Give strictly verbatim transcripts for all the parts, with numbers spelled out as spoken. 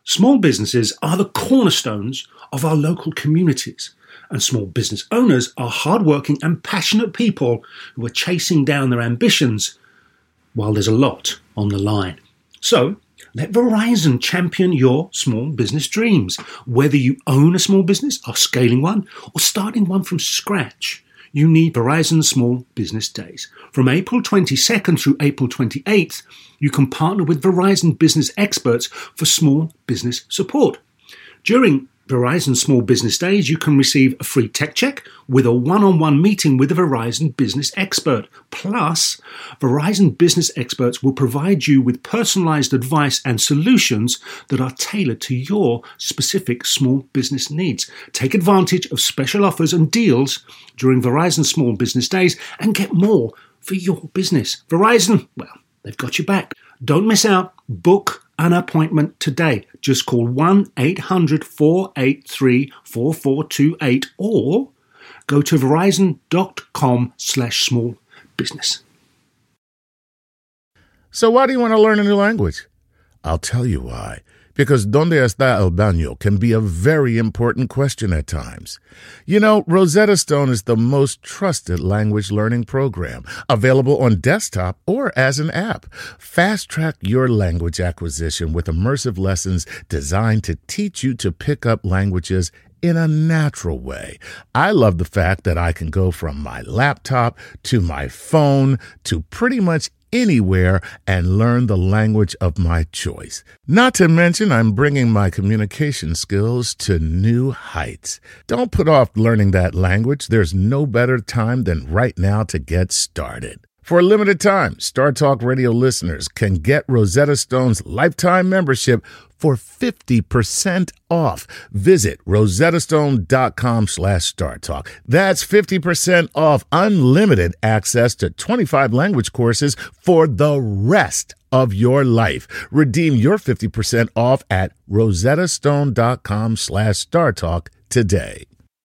Small businesses are the cornerstones of our local communities, and small business owners are hardworking and passionate people who are chasing down their ambitions while there's a lot on the line. So, let Verizon champion your small business dreams. Whether you own a small business, are scaling one, or starting one from scratch, you need Verizon Small Business Days. From April twenty-second through April twenty-eighth, you can partner with Verizon business experts for small business support. During Verizon Small Business Days, you can receive a free tech check with a one-on-one meeting with a Verizon business expert. Plus, Verizon business experts will provide you with personalized advice and solutions that are tailored to your specific small business needs. Take advantage of special offers and deals during Verizon Small Business Days and get more for your business. Verizon, well, they've got your back. Don't miss out. Book an appointment today. Just call one eight hundred four eight three four four two eight or go to verizon.com slash small business. So why do you want to learn a new language? I'll tell you why. Because ¿Dónde está el baño? Can be a very important question at times. You know, Rosetta Stone is the most trusted language learning program, available on desktop or as an app. Fast-track your language acquisition with immersive lessons designed to teach you to pick up languages in a natural way. I love the fact that I can go from my laptop to my phone to pretty much anywhere and learn the language of my choice. Not to mention, I'm bringing my communication skills to new heights. Don't put off learning that language. There's no better time than right now to get started. For a limited time, Star Talk Radio listeners can get Rosetta Stone's lifetime membership for fifty percent off. Visit rosettastone.com slash StarTalk. That's fifty percent off unlimited access to twenty-five language courses for the rest of your life. Redeem your fifty percent off at rosettastone.com slash StarTalk today.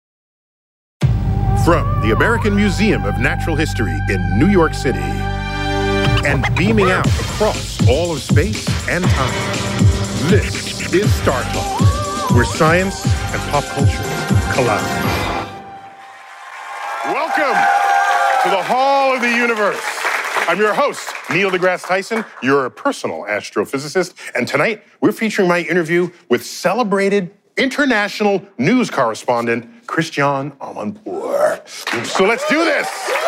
From the American Museum of Natural History in New York City and beaming out across all of space and time, this is Star Talk, where science and pop culture collide. Welcome to the Hall of the Universe. I'm your host, Neil deGrasse Tyson, your personal astrophysicist, and tonight we're featuring my interview with celebrated international news correspondent Christiane Amanpour. So let's do this.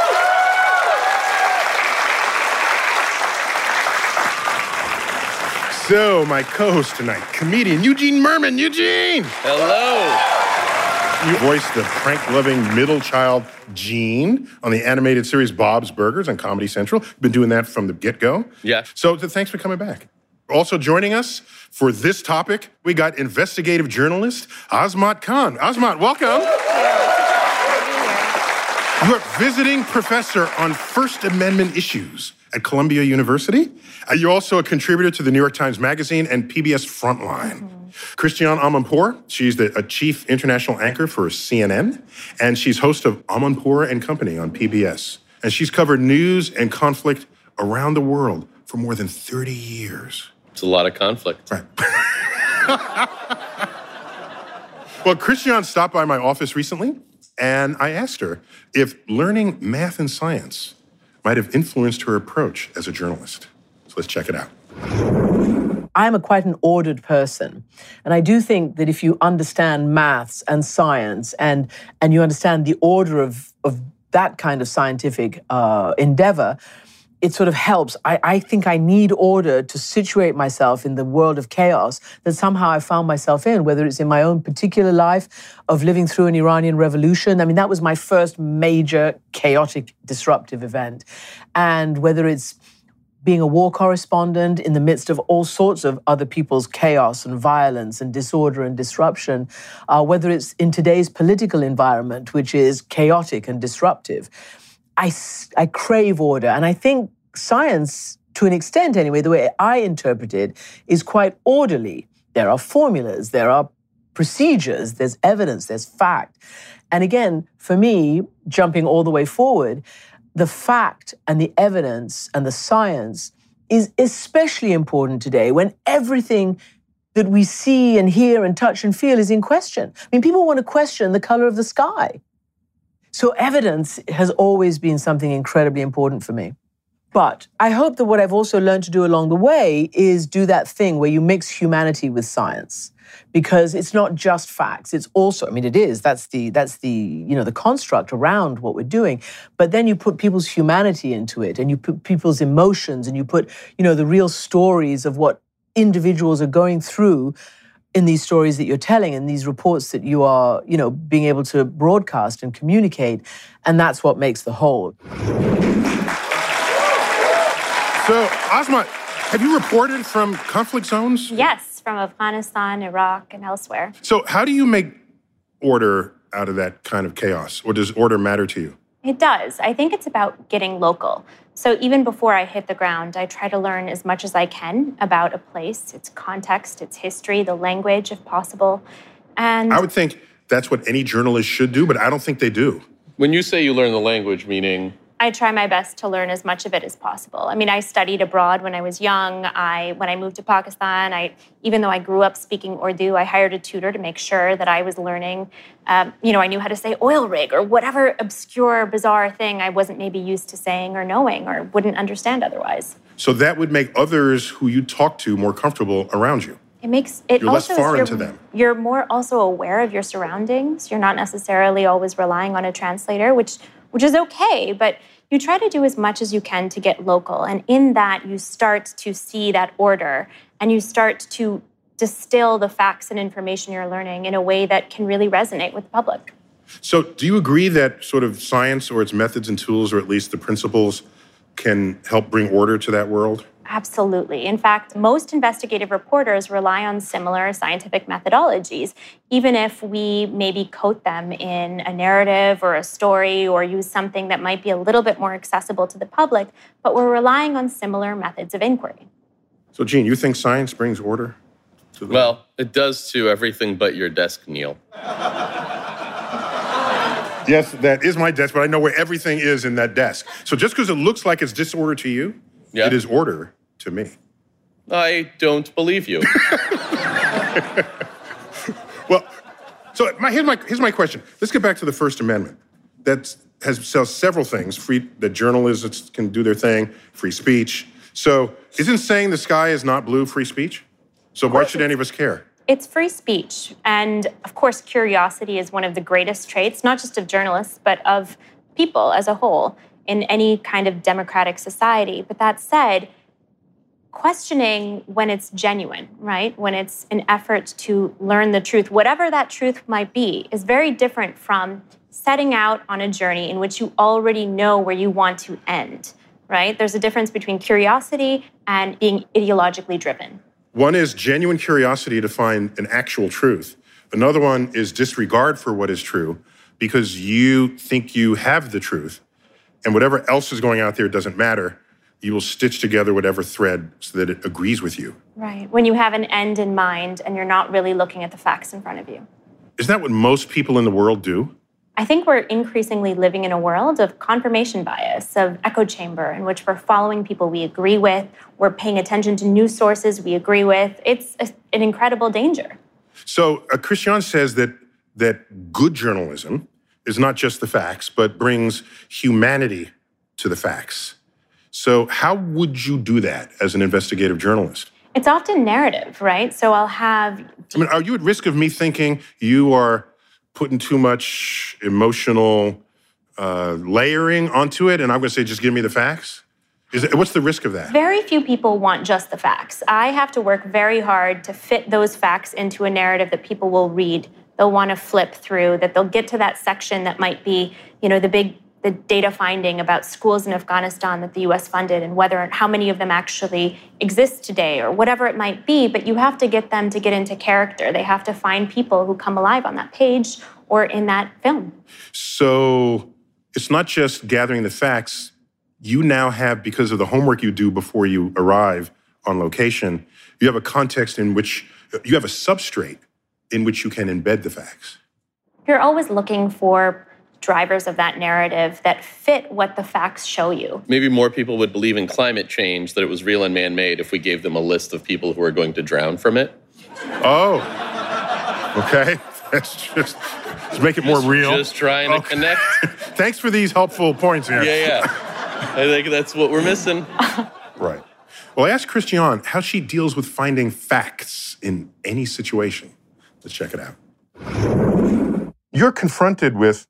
So my co-host tonight, comedian Eugene Mirman. Eugene! Hello. You voiced the prank-loving middle child Gene on the animated series Bob's Burgers on Comedy Central. You've been doing that from the get-go. Yeah. So th- thanks for coming back. Also joining us for this topic, we got investigative journalist Azmat Khan. Azmat, welcome. You're a visiting professor on First Amendment issues at Columbia University. Uh, you're also a contributor to the New York Times Magazine and P B S Frontline. Mm-hmm. Christiane Amanpour, she's the, a chief international anchor for C N N, and she's host of Amanpour and Company on P B S. And she's covered news and conflict around the world for more than thirty years. It's a lot of conflict. Right. Well, Christiane stopped by my office recently, and I asked her if learning math and science might have influenced her approach as a journalist. So let's check it out. I'm a quite an ordered person. And I do think that if you understand maths and science and, and you understand the order of, of that kind of scientific uh, endeavor, it sort of helps. I, I think I need order to situate myself in the world of chaos that somehow I found myself in, whether it's in my own particular life of living through an Iranian revolution. I mean, that was my first major chaotic, disruptive event. And whether it's being a war correspondent in the midst of all sorts of other people's chaos and violence and disorder and disruption, uh, whether it's in today's political environment, which is chaotic and disruptive. I, I crave order. And I think science, to an extent anyway, the way I interpret it, is quite orderly. There are formulas, there are procedures, there's evidence, there's fact. And again, for me, jumping all the way forward, the fact and the evidence and the science is especially important today when everything that we see and hear and touch and feel is in question. I mean, people want to question the color of the sky. So evidence has always been something incredibly important for me. But I hope that what I've also learned to do along the way is do that thing where you mix humanity with science. Because it's not just facts. It's also, I mean, it is. That's the, that's the, you know, the construct around what we're doing. But then you put people's humanity into it, and you put people's emotions, and you put, you know, the real stories of what individuals are going through in these stories that you're telling, and these reports that you are, you know, being able to broadcast and communicate. And that's what makes the whole. So, Asma, have you reported from conflict zones? Yes. From Afghanistan, Iraq, and elsewhere. So how do you make order out of that kind of chaos? Or does order matter to you? It does. I think it's about getting local. So even before I hit the ground, I try to learn as much as I can about a place, its context, its history, the language, if possible. And I would think that's what any journalist should do, but I don't think they do. When you say you learn the language, meaning? I try my best to learn as much of it as possible. I mean, I studied abroad when I was young. I, when I moved to Pakistan, I, even though I grew up speaking Urdu, I hired a tutor to make sure that I was learning. Um, you know, I knew how to say oil rig or whatever obscure, bizarre thing I wasn't maybe used to saying or knowing or wouldn't understand otherwise. So that would make others who you talk to more comfortable around you. It makes it you're also less foreign is to them. You're more also aware of your surroundings. You're not necessarily always relying on a translator, which which is okay, but you try to do as much as you can to get local. And in that, you start to see that order, and you start to distill the facts and information you're learning in a way that can really resonate with the public. So do you agree that sort of science or its methods and tools, or at least the principles, can help bring order to that world? Absolutely. In fact, most investigative reporters rely on similar scientific methodologies, even if we maybe coat them in a narrative or a story or use something that might be a little bit more accessible to the public, but we're relying on similar methods of inquiry. So, Gene, you think science brings order to the Well, it does to everything but your desk, Neil. Yes, that is my desk, but I know where everything is in that desk. So just because it looks like it's disorder to you, yeah. It is order to me. I don't believe you. Well, so my, here's, my, here's my question. Let's get back to the First Amendment. That has says several things. Free, that journalists can do their thing, free speech. So isn't saying the sky is not blue free speech? So why should any of us care? It's free speech. And of course, curiosity is one of the greatest traits, not just of journalists, but of people as a whole in any kind of democratic society. But that said, questioning when it's genuine, right? When it's an effort to learn the truth, whatever that truth might be, is very different from setting out on a journey in which you already know where you want to end, right? There's a difference between curiosity and being ideologically driven. One is genuine curiosity to find an actual truth. Another one is disregard for what is true because you think you have the truth, and whatever else is going out there doesn't matter. You will stitch together whatever thread so that it agrees with you. Right, when you have an end in mind and you're not really looking at the facts in front of you. Isn't that what most people in the world do? I think we're increasingly living in a world of confirmation bias, of echo chamber, in which we're following people we agree with, we're paying attention to news sources we agree with. It's a, an incredible danger. So uh, Christian says that that good journalism is not just the facts, but brings humanity to the facts. So how would you do that as an investigative journalist? It's often narrative, right? So I'll have... I mean, are you at risk of me thinking you are putting too much emotional uh, layering onto it, and I'm going to say, just give me the facts? Is it, what's the risk of that? Very few people want just the facts. I have to work very hard to fit those facts into a narrative that people will read. They'll want to flip through, that they'll get to that section that might be, you know, the big the data finding about schools in Afghanistan that the U S funded and whether how many of them actually exist today or whatever it might be. But you have to get them to get into character. They have to find people who come alive on that page or in that film. So it's not just gathering the facts. You now have, because of the homework you do before you arrive on location, you have a context in which you have a substrate in which you can embed the facts. You're always looking for drivers of that narrative that fit what the facts show you. Maybe more people would believe in climate change, that it was real and man-made, if we gave them a list of people who are going to drown from it. Oh, okay. That's just, just make it more Just- real. Just trying to Okay. connect. Thanks for these helpful points here. Yeah, yeah. I think that's what we're missing. Right. Well, I asked Christiane how she deals with finding facts in any situation. Let's check it out. You're confronted with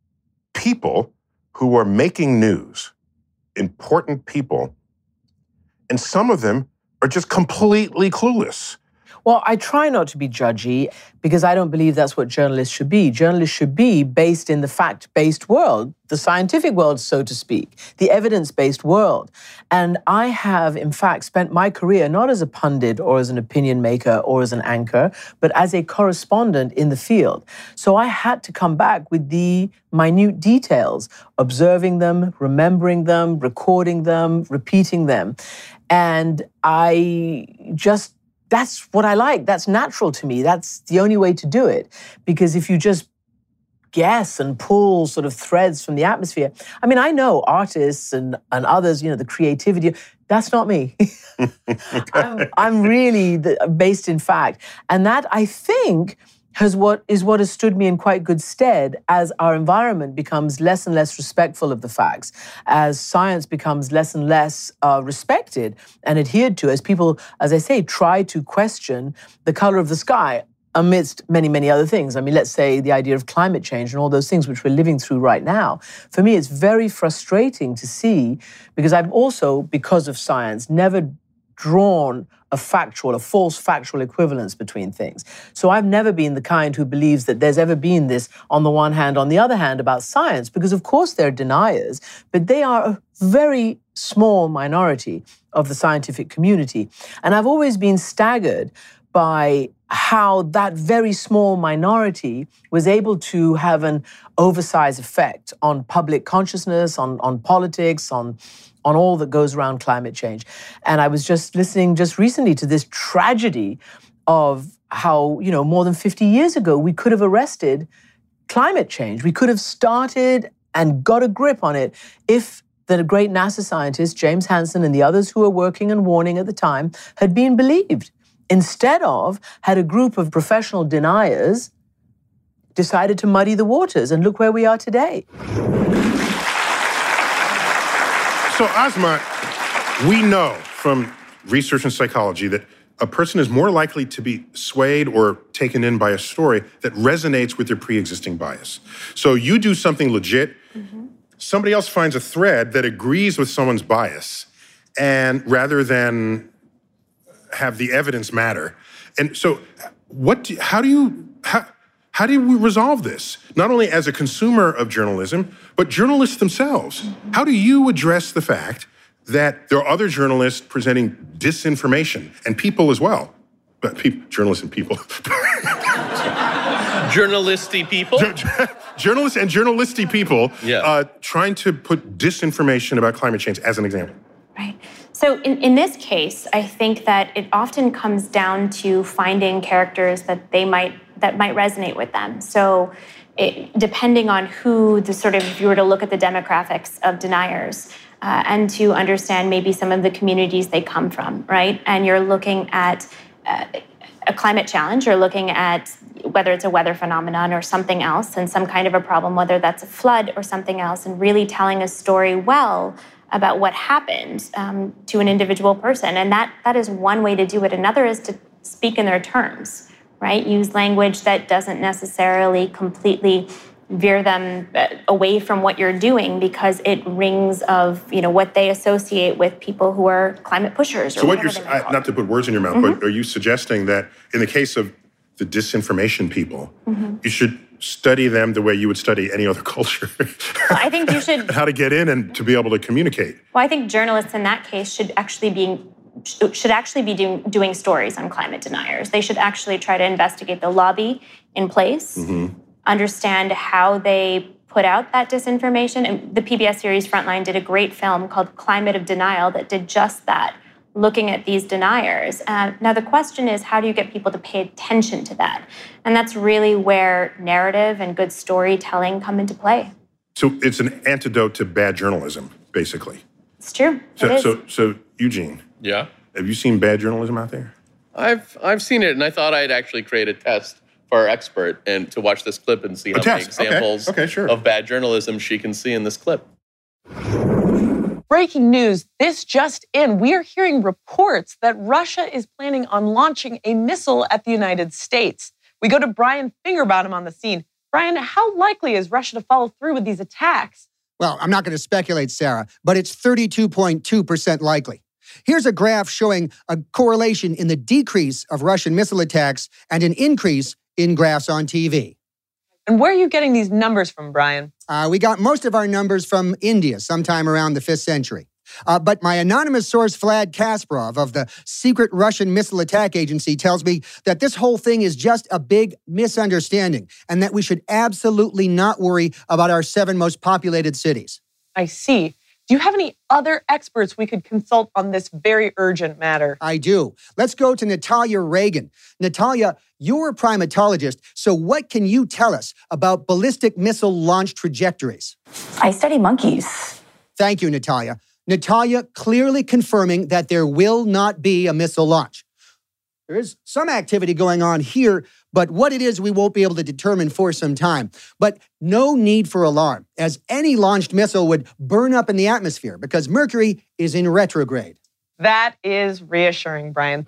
people who are making news, important people, and some of them are just completely clueless. Well, I try not to be judgy because I don't believe that's what journalists should be. Journalists should be based in the fact-based world, the scientific world, so to speak, the evidence-based world. And I have, in fact, spent my career not as a pundit or as an opinion maker or as an anchor, but as a correspondent in the field. So I had to come back with the minute details, observing them, remembering them, recording them, repeating them. And I just That's what I like. That's natural to me. That's the only way to do it. Because if you just guess and pull sort of threads from the atmosphere, I mean, I know artists and, and others, you know, the creativity, that's not me. I'm, I'm really the, based in fact. And that, I think, has what is what has stood me in quite good stead as our environment becomes less and less respectful of the facts, as science becomes less and less uh, respected and adhered to, as people, as I say, try to question the color of the sky amidst many, many other things. I mean, let's say the idea of climate change and all those things which we're living through right now. For me, it's very frustrating to see, because I've also, because of science, never drawn a factual, a false factual equivalence between things. So I've never been the kind who believes that there's ever been this on the one hand, on the other hand about science, because of course they're deniers, but they are a very small minority of the scientific community. And I've always been staggered by how that very small minority was able to have an oversized effect on public consciousness, on, on politics, on on all that goes around climate change. And I was just listening just recently to this tragedy of how, you know, more than fifty years ago, we could have arrested climate change. We could have started and got a grip on it if the great NASA scientist, James Hansen, and the others who were working and warning at the time had been believed. Instead of, had a group of professional deniers decided to muddy the waters, and look where we are today. So, Asma, we know from research in psychology that a person is more likely to be swayed or taken in by a story that resonates with their pre-existing bias. So you do something legit, mm-hmm. somebody else finds a thread that agrees with someone's bias, and rather than have the evidence matter. And so what do, how do you, how, how do we resolve this? Not only as a consumer of journalism, but journalists themselves. Mm-hmm. How do you address the fact that there are other journalists presenting disinformation, and people as well? But people, journalists and people. Journalisty people? Journalists and journalisty people yeah. uh, trying to put disinformation about climate change as an example. Right. So in, in this case, I think that it often comes down to finding characters that they might that might resonate with them. So it, depending on who the sort of, if you were to look at the demographics of deniers uh, and to understand maybe some of the communities they come from, right? And you're looking at uh, a climate challenge, you're looking at whether it's a weather phenomenon or something else and some kind of a problem, whether that's a flood or something else, and really telling a story well about what happened um, to an individual person. And that that is one way to do it. Another is to speak in their terms, right? Use language that doesn't necessarily completely veer them away from what you're doing because it rings of, you know, what they associate with people who are climate pushers. Or so what you're, I, not to put words in your mouth, mm-hmm. but are you suggesting that in the case of the disinformation people, mm-hmm. you should study them the way you would study any other culture? Well, I think you should. How to get in and to be able to communicate. Well, I think journalists in that case should actually be should actually be doing, doing stories on climate deniers. They should actually try to investigate the lobby in place, mm-hmm. understand how they put out that disinformation. And the P B S series Frontline did a great film called Climate of Denial that did just that, looking at these deniers. Uh, now, the question is, how do you get people to pay attention to that? And that's really where narrative and good storytelling come into play. So it's an antidote to bad journalism, basically. It's true. So, it is. so, so Eugene. Yeah? Have you seen bad journalism out there? I've I've seen it, and I thought I'd actually create a test for our expert and to watch this clip and see how many examples okay. Okay, sure. of bad journalism she can see in this clip. Breaking news, this just in. We are hearing reports that Russia is planning on launching a missile at the United States. We go to Brian Fingerbottom on the scene. Brian, how likely is Russia to follow through with these attacks? Well, I'm not going to speculate, Sarah, but it's thirty-two point two percent likely. Here's a graph showing a correlation in the decrease of Russian missile attacks and an increase in graphs on T V. And where are you getting these numbers from, Brian? Uh, we got most of our numbers from India sometime around the fifth century. Uh, but my anonymous source, Vlad Kasparov of the secret Russian missile attack agency, tells me that this whole thing is just a big misunderstanding and that we should absolutely not worry about our seven most populated cities. I see. Do you have any other experts we could consult on this very urgent matter? I do. Let's go to Natalia Reagan. Natalia, you're a primatologist, so what can you tell us about ballistic missile launch trajectories? I study monkeys. Thank you, Natalia. Natalia clearly confirming that there will not be a missile launch. There is some activity going on here, but what it is we won't be able to determine for some time. But no need for alarm, as any launched missile would burn up in the atmosphere because Mercury is in retrograde. That is reassuring, Brian.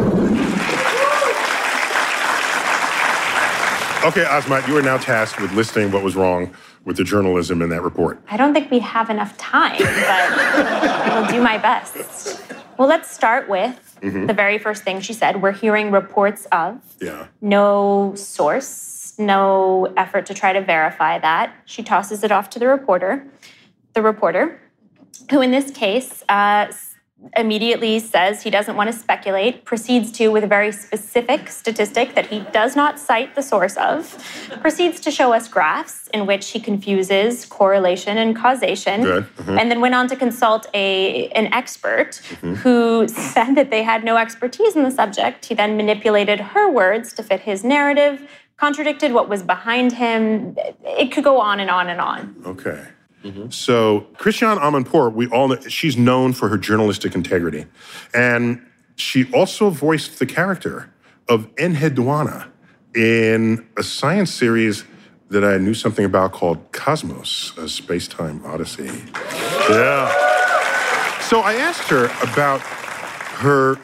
Okay, Asmat, you are now tasked with listing what was wrong with the journalism in that report. I don't think we have enough time, but I will do my best. Well, let's start with mm-hmm. the very first thing she said. We're hearing reports of. Yeah. No source, no effort to try to verify that. She tosses it off to the reporter. The reporter, who in this case uh, immediately says he doesn't want to speculate, proceeds to, with a very specific statistic that he does not cite the source of, proceeds to show us graphs in which he confuses correlation and causation, mm-hmm. and then went on to consult a an expert mm-hmm. who said that they had no expertise in the subject. He then manipulated her words to fit his narrative, contradicted what was behind him. It could go on and on and on. Okay. Mm-hmm. So Christiane Amanpour, we all know, she's known for her journalistic integrity. And she also voiced the character of Enheduanna in a science series that I knew something about called Cosmos, a Space-Time Odyssey. Yeah. So I asked her about her,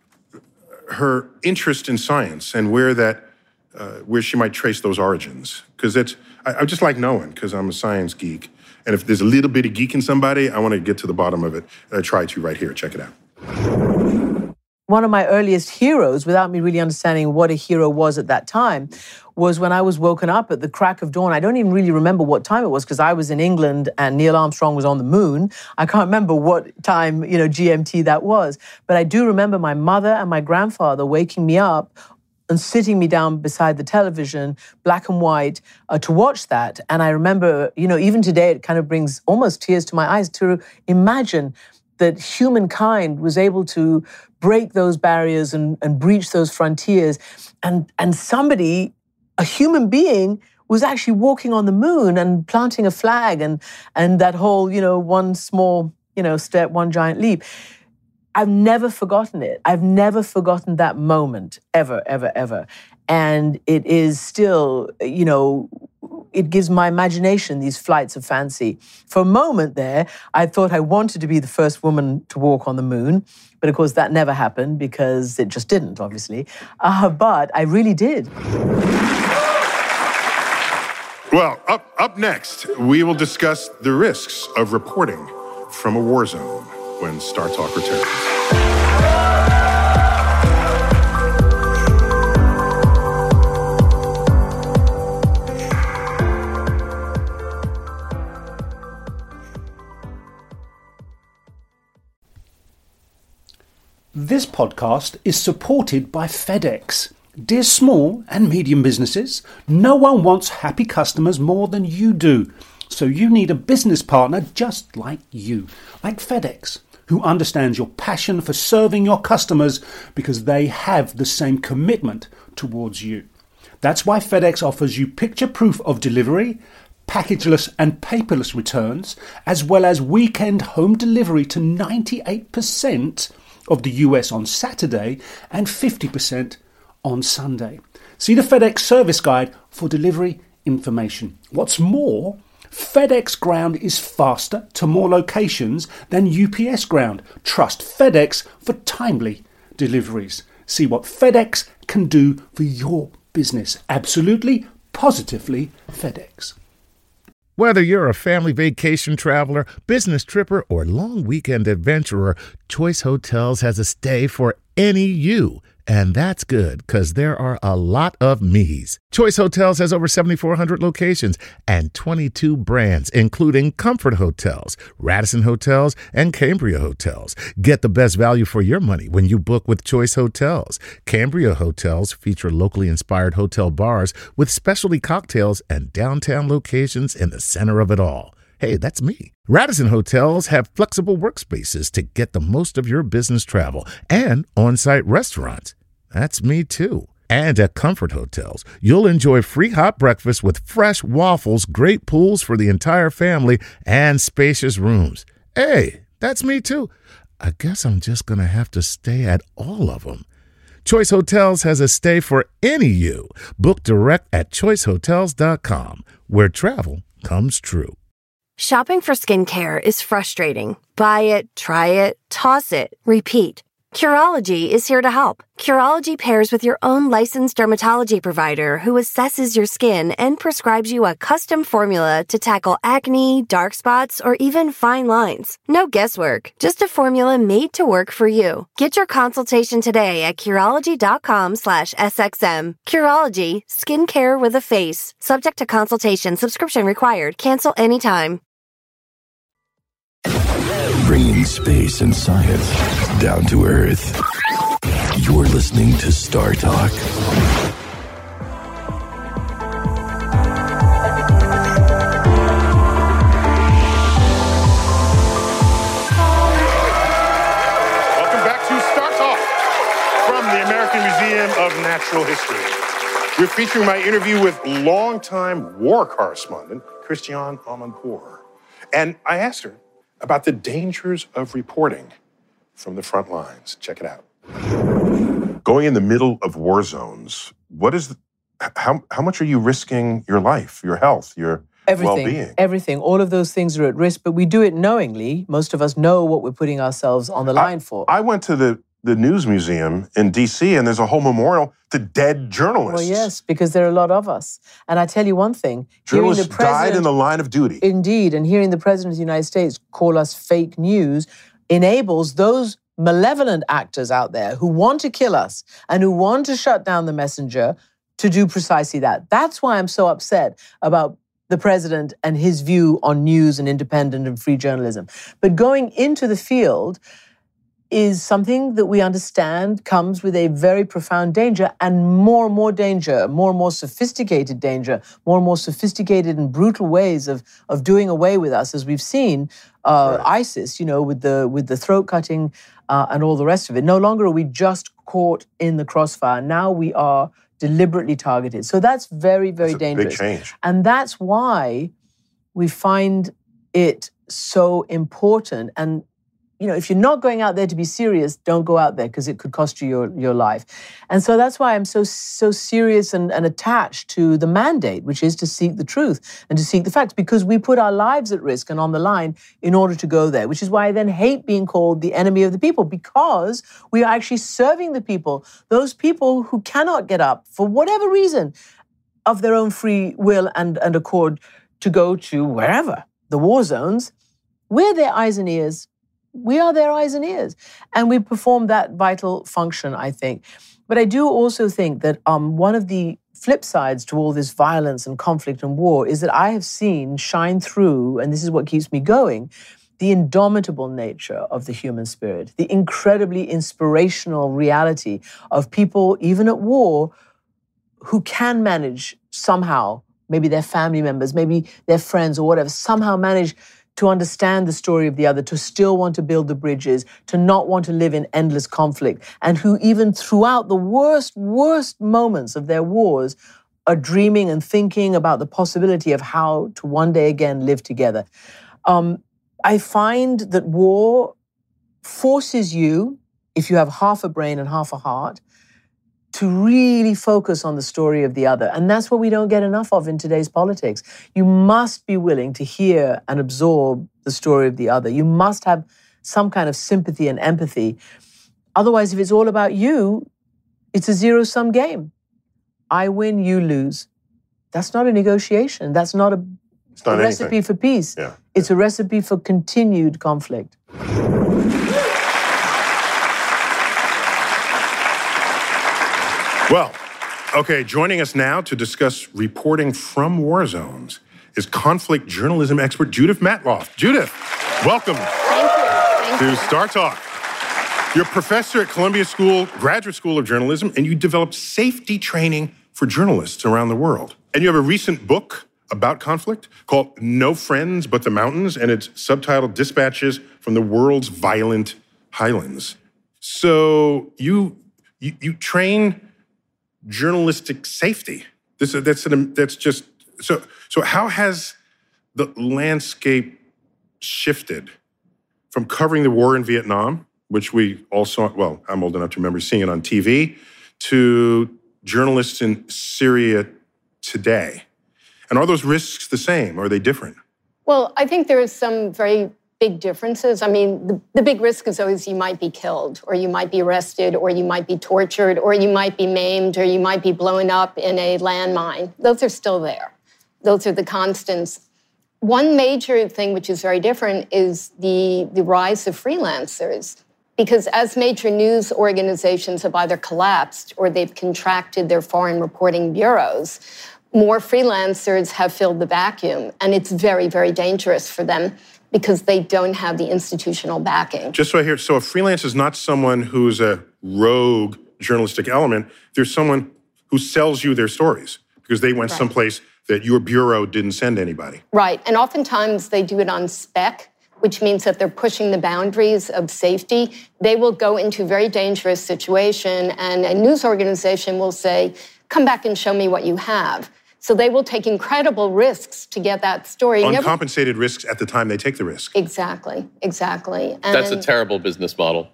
her interest in science and where that, uh, where she might trace those origins. Because it's, I, I just like knowing, because I'm a science geek. And if there's a little bit of geek in somebody, I want to get to the bottom of it. I try to right here. Check it out. One of my earliest heroes, without me really understanding what a hero was at that time, was when I was woken up at the crack of dawn. I don't even really remember what time it was because I was in England and Neil Armstrong was on the moon. I can't remember what time, you know, G M T that was. But I do remember my mother and my grandfather waking me up and sitting me down beside the television, black and white, uh, to watch that. And I remember, you know, even today, it kind of brings almost tears to my eyes to imagine that humankind was able to break those barriers and, and breach those frontiers. And, and somebody, a human being, was actually walking on the moon and planting a flag and, and that whole, you know, one small, you know, step, one giant leap. I've never forgotten it. I've never forgotten that moment, ever, ever, ever. And it is still, you know, it gives my imagination these flights of fancy. For a moment there, I thought I wanted to be the first woman to walk on the moon. But of course, that never happened because it just didn't, obviously. Uh, but I really did. Well, up, up next, we will discuss the risks of reporting from a war zone when Star Talk returns. This podcast is supported by FedEx. Dear small and medium businesses, no one wants happy customers more than you do. So you need a business partner just like you, like FedEx, who understands your passion for serving your customers because they have the same commitment towards you. That's why FedEx offers you picture proof of delivery, packageless and paperless returns, as well as weekend home delivery to ninety-eight percent of the U S on Saturday and fifty percent on Sunday. See the FedEx service guide for delivery information. What's more, FedEx Ground is faster to more locations than U P S Ground. Trust FedEx for timely deliveries. See what FedEx can do for your business. Absolutely, positively FedEx. Whether you're a family vacation traveler, business tripper, or long weekend adventurer, Choice Hotels has a stay for any you. And that's good, because there are a lot of me's. Choice Hotels has over seventy-four hundred locations and twenty-two brands, including Comfort Hotels, Radisson Hotels, and Cambria Hotels. Get the best value for your money when you book with Choice Hotels. Cambria Hotels feature locally inspired hotel bars with specialty cocktails and downtown locations in the center of it all. Hey, that's me. Radisson Hotels have flexible workspaces to get the most of your business travel and on-site restaurants. That's me too. And at Comfort Hotels, you'll enjoy free hot breakfast with fresh waffles, great pools for the entire family, and spacious rooms. Hey, that's me too. I guess I'm just going to have to stay at all of them. Choice Hotels has a stay for any you. Book direct at choice hotels dot com, where travel comes true. Shopping for skincare is frustrating. Buy it, try it, toss it, repeat. Curology is here to help. Curology pairs with your own licensed dermatology provider who assesses your skin and prescribes you a custom formula to tackle acne, dark spots, or even fine lines. No guesswork, just a formula made to work for you. Get your consultation today at Curology.com slash SXM. Curology, skincare with a face. Subject to consultation, subscription required. Cancel anytime. Bringing space and science down to Earth. You're listening to Star Talk. Welcome back to Star Talk from the American Museum of Natural History. We're featuring my interview with longtime war correspondent Christiane Amanpour. And I asked her about the dangers of reporting from the front lines. Check it out. Going in the middle of war zones, what is the, how how much are you risking your life, your health, your Everything, well-being? everything. All of those things are at risk, but we do it knowingly. Most of us know what we're putting ourselves on the line I, for. I went to the, the News Museum in D C, and there's a whole memorial to dead journalists. Well, yes, because there are a lot of us. And I tell you one thing. Journalists the president, died in the line of duty. Indeed, and hearing the President of the United States call us fake news enables those malevolent actors out there who want to kill us and who want to shut down the messenger to do precisely that. That's why I'm so upset about the president and his view on news and independent and free journalism. But going into the field is something that we understand comes with a very profound danger, and more and more danger, more and more sophisticated danger, more and more sophisticated and brutal ways of, of doing away with us, as we've seen uh, right. ISIS, you know, with the with the throat cutting uh, and all the rest of it. No longer are we just caught in the crossfire. Now we are deliberately targeted. So that's very, very that's a dangerous. Big change. And that's why we find it so important. And you know, if you're not going out there to be serious, don't go out there because it could cost you your, your life. And so that's why I'm so so serious and, and attached to the mandate, which is to seek the truth and to seek the facts, because we put our lives at risk and on the line in order to go there, which is why I then hate being called the enemy of the people, because we are actually serving the people, those people who cannot get up for whatever reason of their own free will and, and accord to go to wherever, the war zones. We're their eyes and ears. We are their eyes and ears. And we perform that vital function, I think. But I do also think that um, one of the flip sides to all this violence and conflict and war is that I have seen shine through, and this is what keeps me going, the indomitable nature of the human spirit, the incredibly inspirational reality of people, even at war, who can manage somehow, maybe their family members, maybe their friends or whatever, somehow manage to understand the story of the other, to still want to build the bridges, to not want to live in endless conflict, and who even throughout the worst, worst moments of their wars are dreaming and thinking about the possibility of how to one day again live together. Um, I find that war forces you if you have half a brain and half a heart, to really focus on the story of the other. And that's what we don't get enough of in today's politics. You must be willing to hear and absorb the story of the other. You must have some kind of sympathy and empathy. Otherwise, if it's all about you, it's a zero-sum game. I win, you lose. That's not a negotiation. That's not a, it's not a recipe for peace. Yeah. It's a recipe for continued conflict. Well, okay, joining us now to discuss reporting from war zones is conflict journalism expert Judith Matloff. Judith, welcome Thank you. Thank to you. Star Talk. You're a professor at Columbia School, Graduate School of Journalism, and you develop safety training for journalists around the world. And you have a recent book about conflict called No Friends But the Mountains, and it's subtitled Dispatches from the World's Violent Highlands. So you you, you train journalistic safety. This is that's an, that's just so so. How has the landscape shifted from covering the war in Vietnam, which we all saw? Well, I'm old enough to remember seeing it on T V, to journalists in Syria today. And are those risks the same? Or are they different? Well, I think there is some very big differences. I mean, the, the big risk is always you might be killed, or you might be arrested, or you might be tortured, or you might be maimed, or you might be blown up in a landmine. Those are still there. Those are the constants. One major thing which is very different is the, the rise of freelancers. Because as major news organizations have either collapsed or they've contracted their foreign reporting bureaus, more freelancers have filled the vacuum. And it's very, very dangerous for them because they don't have the institutional backing. Just so I hear, so a freelance is not someone who's a rogue journalistic element. There's someone who sells you their stories because they went Right. someplace that your bureau didn't send anybody. Right. And oftentimes they do it on spec, which means that they're pushing the boundaries of safety. They will go into a very dangerous situation, and a news organization will say, come back and show me what you have. So they will take incredible risks to get that story. Uncompensated Never... risks at the time they take the risk. Exactly, exactly. And That's a terrible business model.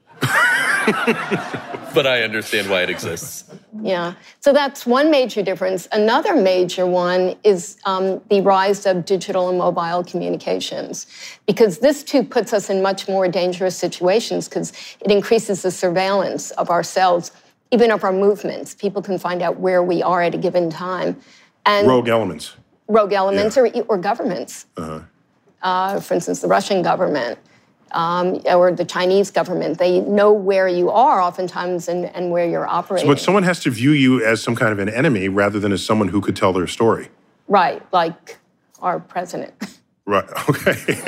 But I understand why it exists. Yeah, so that's one major difference. Another major one is um, the rise of digital and mobile communications, because this too puts us in much more dangerous situations because it increases the surveillance of ourselves, even of our movements. People can find out where we are at a given time. And rogue elements. Rogue elements yeah. or, or governments. Uh-huh. Uh, for instance, the Russian government. Um, or the Chinese government. They know where you are oftentimes and, and where you're operating. So, but someone has to view you as some kind of an enemy rather than as someone who could tell their story. Right, like our president. Right, okay.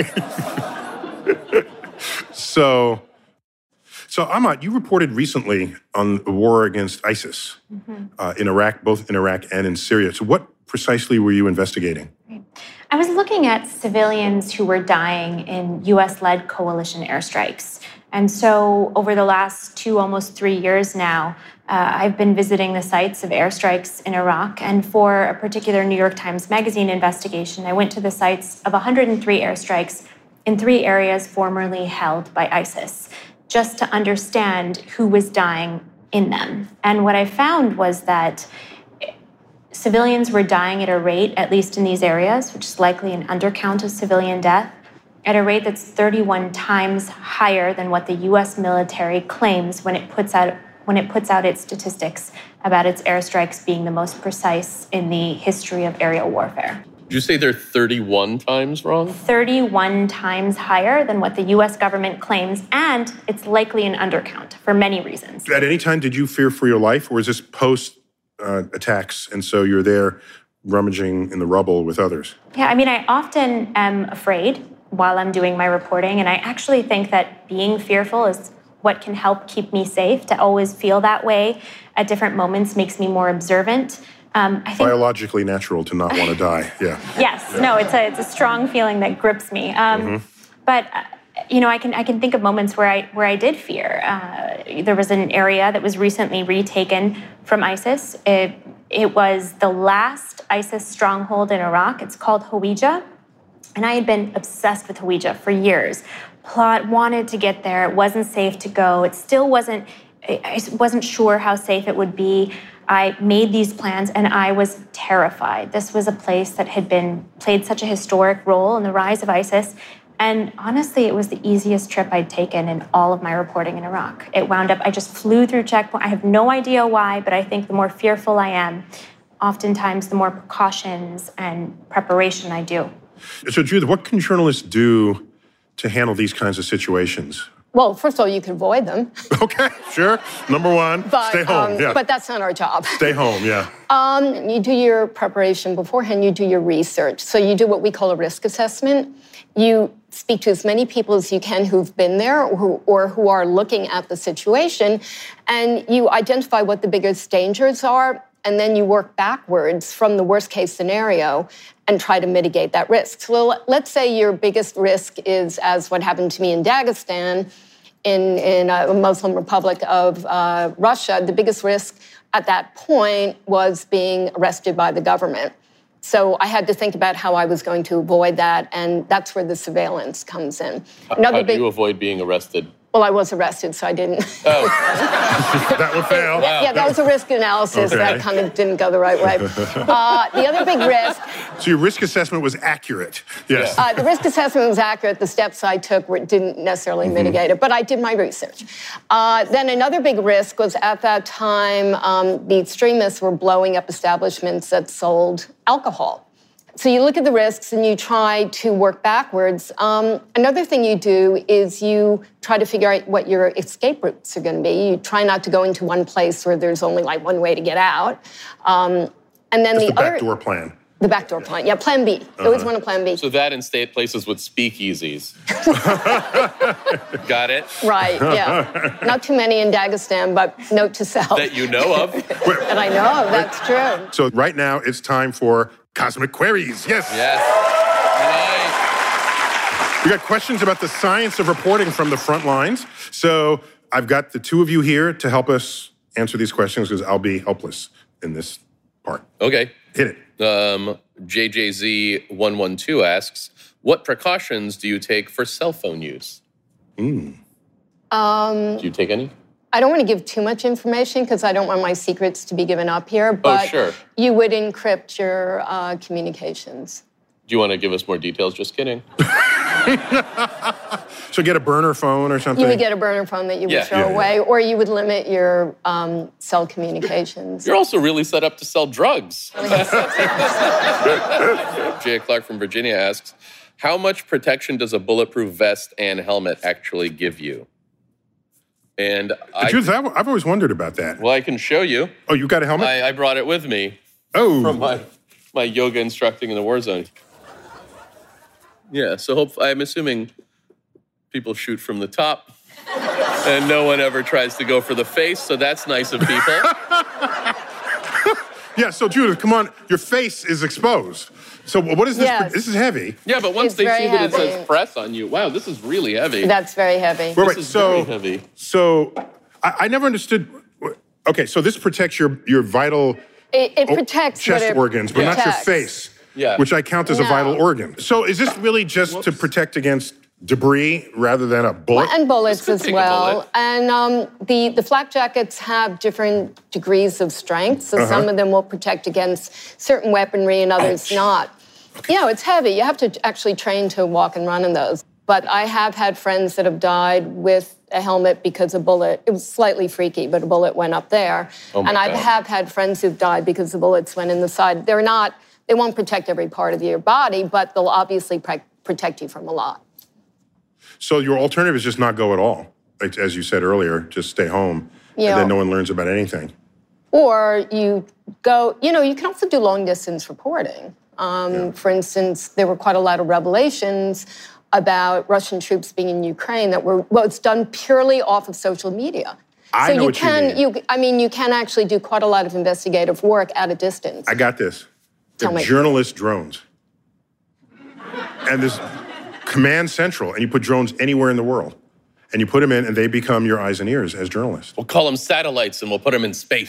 so, so Ahmad, you reported recently on the war against ISIS mm-hmm. uh, in Iraq, both in Iraq and in Syria. So what precisely were you investigating? I was looking at civilians who were dying in U S-led coalition airstrikes. And so over the last two, almost three years now, uh, I've been visiting the sites of airstrikes in Iraq. And for a particular New York Times Magazine investigation, I went to the sites of one hundred three airstrikes in three areas formerly held by ISIS, just to understand who was dying in them. And what I found was that civilians were dying at a rate, at least in these areas, which is likely an undercount of civilian death, at a rate that's thirty-one times higher than what the U S military claims when it puts out when it puts out its statistics about its airstrikes being the most precise in the history of aerial warfare. Did you say they're thirty-one times wrong? thirty-one times higher than what the U S government claims, and it's likely an undercount for many reasons. At any time, did you fear for your life, or is this post Uh, attacks, and so you're there rummaging in the rubble with others? Yeah, I mean, I often am afraid while I'm doing my reporting, and I actually think that being fearful is what can help keep me safe. To always feel that way at different moments makes me more observant. Um, I think biologically natural to not want to die. Yeah. Yes. Yeah. No, it's a it's a strong feeling that grips me. Um, mm-hmm. But. Uh, You know, I can I can think of moments where I where I did fear. Uh, there was an area that was recently retaken from ISIS. It, it was the last ISIS stronghold in Iraq. It's called Hawija. And I had been obsessed with Hawija for years. plot wanted to get there. It wasn't safe to go. It still wasn't, I wasn't sure how safe it would be. I made these plans and I was terrified. This was a place that had been played such a historic role in the rise of ISIS. And honestly, it was the easiest trip I'd taken in all of my reporting in Iraq. It wound up, I just flew through checkpoint. I have no idea why, but I think the more fearful I am, oftentimes the more precautions and preparation I do. So Judith, what can journalists do to handle these kinds of situations? Well, first of all, you can avoid them. Okay, sure. Number one, but, stay home. Um, yeah. But that's not our job. Stay home, yeah. Um, you do your preparation beforehand. You do your research. So you do what we call a risk assessment. You speak to as many people as you can who've been there or who, or who are looking at the situation, and you identify what the biggest dangers are, and then you work backwards from the worst case scenario and try to mitigate that risk. So let's say your biggest risk is, as what happened to me in Dagestan, in, in a Muslim Republic of uh, Russia, the biggest risk at that point was being arrested by the government. So I had to think about how I was going to avoid that, and that's where the surveillance comes in. Another how big, do you avoid being arrested? Well, I was arrested, so I didn't. Oh. That would fail. Wow. Yeah, that was a risk analysis. Okay. That kind of didn't go the right way. Uh, the other big risk... So your risk assessment was accurate. Yes. Uh, the risk assessment was accurate. The steps I took were, didn't necessarily mm-hmm. mitigate it, but I did my research. Uh, then another big risk was at that time, um, the extremists were blowing up establishments that sold alcohol. So you look at the risks and you try to work backwards. Um, another thing you do is you try to figure out what your escape routes are going to be. You try not to go into one place where there's only like one way to get out. Um, and then That's the, the other backdoor plan. The backdoor plan, yeah, plan B. Uh-huh. Always want a plan B. So that in state places with speakeasies. Got it? Right, yeah. Not too many in Dagestan, but note to self. That you know of. That I know of, that's true. So right now it's time for Cosmic Queries. Yes. Yes. Nice. We got questions about the science of reporting from the front lines. So I've got the two of you here to help us answer these questions because I'll be helpless in this part. Okay. Hit it. Um, J J Z one one two asks, what precautions do you take for cell phone use? Mm. Um, do you take any? I don't want to give too much information because I don't want my secrets to be given up here, but oh, sure. You would encrypt your uh, communications. Do you want to give us more details? Just kidding. So get a burner phone or something? You would get a burner phone that you yeah. would throw yeah, away, yeah. or you would limit your um, cell communications. You're also really set up to sell drugs. Jay Clark from Virginia asks, how much protection does a bulletproof vest and helmet actually give you? And I, Judith, I've always wondered about that. Well, I can show you. Oh, you got a helmet? I, I brought it with me. Oh. From my, my yoga instructing in the war zone. Yeah, so hope, I'm assuming people shoot from the top and no one ever tries to go for the face, so that's nice of people. Yeah, so Judith, come on, your face is exposed. So what is this? Yes. This is heavy. Yeah, but once It's they very see that heavy. it says press on you, wow, this is really heavy. That's very heavy. Wait, wait, This is so, very heavy. So I, I never understood. Okay, so this protects your, your vital It, it protects chest what it organs, but not your protects. face, Yeah. which I count as a No. vital organ. So is this really just to protect against debris rather than a bullet? And bullets could as take a well. bullet. And um, the, the flak jackets have different degrees of strength. So Uh-huh. some of them will protect against certain weaponry and others not. You know, it's heavy. You have to actually train to walk and run in those. But I have had friends that have died with a helmet because a bullet, it was slightly freaky, but a bullet went up there. Oh my and I God. have had friends who've died because the bullets went in the side. They're not, they won't protect every part of your body, but they'll obviously pre- protect you from a lot. So your alternative is just not go at all. Like, as you said earlier, just stay home, Yeah. and then no one learns about anything. Or you go, you know, you can also do long distance reporting. Um, Yeah. For instance, there were quite a lot of revelations about Russian troops being in Ukraine that were, well, it's done purely off of social media. I so know you what you can, mean. you, I mean, you can actually do quite a lot of investigative work at a distance. I got this. They're Tell me. journalist drones. And there's Command Central, and you put drones anywhere in the world. And you put them in, and they become your eyes and ears as journalists. We'll call them satellites and we'll put them in space.